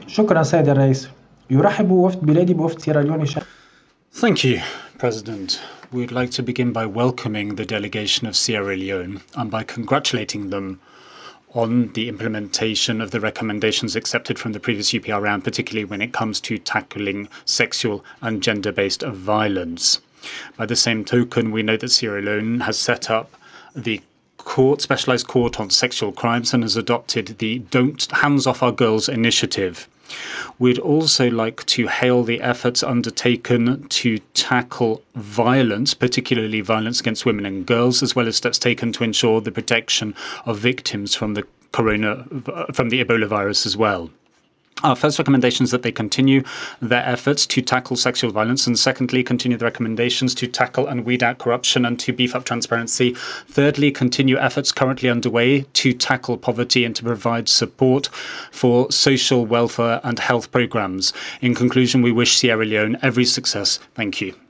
شكرا سيد الرئيس. يرحب وفد بلادي بوفد سيراليون. Thank you, President. We'd like to begin by welcoming the delegation of Sierra Leone and by congratulating them on the implementation of the recommendations accepted from the previous UPR round, particularly when it comes to tackling sexual and gender-based violence. By the same token, we know that Sierra Leone has set up the specialized court on sexual crimes and has adopted the Don't Hands Off Our Girls initiative. We'd also like to hail the efforts undertaken to tackle violence, particularly violence against women and girls, as well as steps taken to ensure the protection of victims from the Ebola virus as well. Our first recommendation is that they continue their efforts to tackle sexual violence, and secondly, continue the recommendations to tackle and weed out corruption and to beef up transparency. Thirdly, continue efforts currently underway to tackle poverty and to provide support for social welfare and health programs. In conclusion, we wish Sierra Leone every success. Thank you.